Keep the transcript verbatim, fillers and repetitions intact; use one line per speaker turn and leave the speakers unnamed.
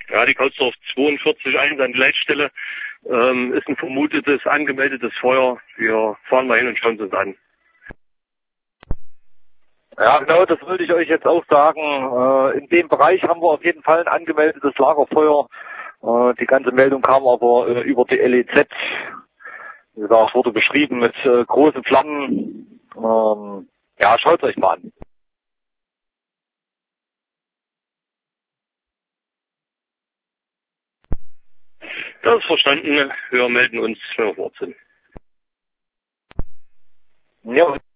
Ja, die Kautzdorf zweiundvierzig eins an die Leitstelle. Ähm, ist ein vermutetes, angemeldetes Feuer. Wir fahren mal hin und schauen es uns an.
Ja, genau, das wollte ich euch jetzt auch sagen. Äh, in dem Bereich haben wir auf jeden Fall ein angemeldetes Lagerfeuer. Äh, die ganze Meldung kam aber äh, über die L E Z. Wie gesagt, wurde beschrieben mit äh, großen Flammen. Ähm, ja, schaut euch mal an.
Das ist verstanden. Wir melden uns, wenn wir vor Ort sind.
Ja.